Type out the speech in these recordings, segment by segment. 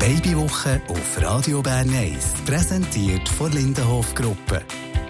Babywoche auf Radio Bern 1, präsentiert von Lindenhof Gruppe.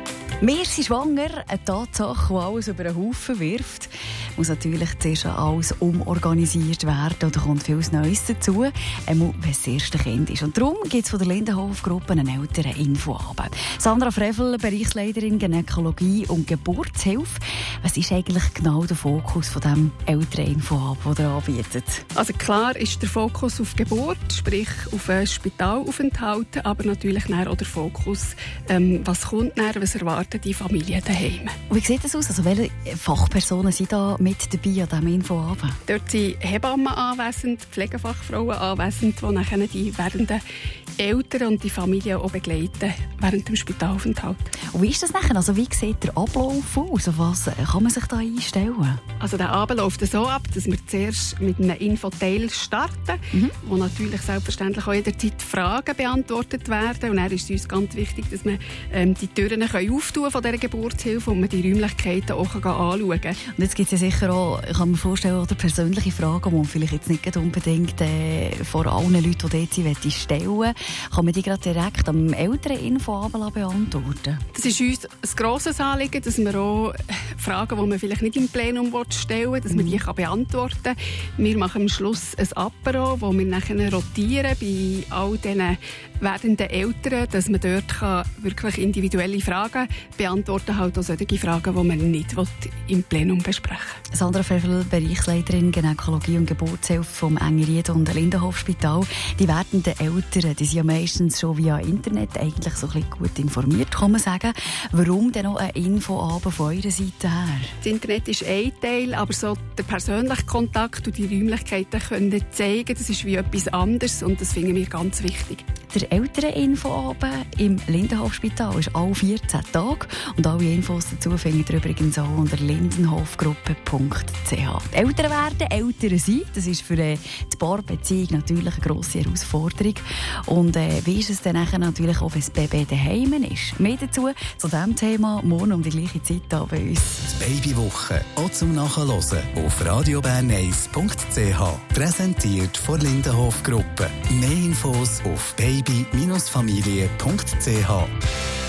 Wir sind schwanger, eine Tatsache, die alles über den Haufen wirft. Muss natürlich zuerst alles umorganisiert werden und da kommt viel Neues dazu, wenn es das erste Kind ist. Und darum gibt es von der Lindenhof-Gruppe einen älteren Infoabend. Sandra Frevel, Bereichsleiterin Gynäkologie und Geburtshilfe. Was ist eigentlich genau der Fokus von diesem älteren Infoabend, den ihr anbietet? Also klar ist der Fokus auf Geburt, sprich auf einen Spitalaufenthalt, aber natürlich auch der Fokus, was kommt nachher, was erwarten die Familien daheim. Und wie sieht das aus? Also welche Fachpersonen sind da mit dabei an diesem Infoabend? Dort sind Hebammen anwesend, Pflegefachfrauen anwesend, die nachher die werdenden Eltern und die Familie auch begleiten während dem Spitalaufenthalt. Und wie ist das nachher? Also wie sieht der Ablauf aus? Auf was kann man sich da einstellen? Also der Abend läuft so ab, dass wir zuerst mit einem Infoteil starten, wo natürlich selbstverständlich auch jederzeit Fragen beantwortet werden. Und dann ist es uns ganz wichtig, dass wir die Türen auftun von dieser Geburtshilfe und man die Räumlichkeiten auch anschauen kann. Und jetzt gibt es ja sicher auch, ich kann mir vorstellen, oder persönliche Fragen, die man vielleicht jetzt nicht unbedingt vor allen Leuten, die dort sind, stellen. Kann man die gerade direkt am älteren Infoabend beantworten? Das ist uns ein grosses Anliegen, dass wir auch Fragen, die man vielleicht nicht im Plenum stellen will, dass man die beantworten kann. Wir machen am Schluss ein Apero, wo wir nachher rotieren bei all diesen werdenden Eltern, dass man dort wirklich individuelle Fragen beantworten kann, halt auch solche Fragen, die man nicht im Plenum besprechen will. Sandra Frevel, Bereichsleiterin Gynäkologie und Geburtshilfe vom Engerried und Lindenhof-Spital. Die werdenden Eltern, die sind ja meistens schon via Internet eigentlich so ein bisschen gut informiert, kann man sagen. Warum denn noch ein Infoabend von eurer Seite her? Das Internet ist ein Teil, aber so der persönliche Kontakt und die Räumlichkeiten können zeigen, das ist wie etwas anderes und das finden wir ganz wichtig. Der ältere Infoabend im Lindenhof-Spital ist alle 14 Tage und alle Infos dazu findet ihr übrigens auch unter lindenhofgruppe.ch. Eltern werden, Eltern sein, das ist für die Paarbeziehung natürlich eine grosse Herausforderung. Und wie ist es dann nachher natürlich auch, wenn das Baby daheim ist? Mehr dazu zu diesem Thema morgen um die gleiche Zeit hier bei uns. Die Babywoche auch zum Nachhören auf radiobern1.ch. Präsentiert von Lindenhof Gruppe. Mehr Infos auf baby-familie.ch.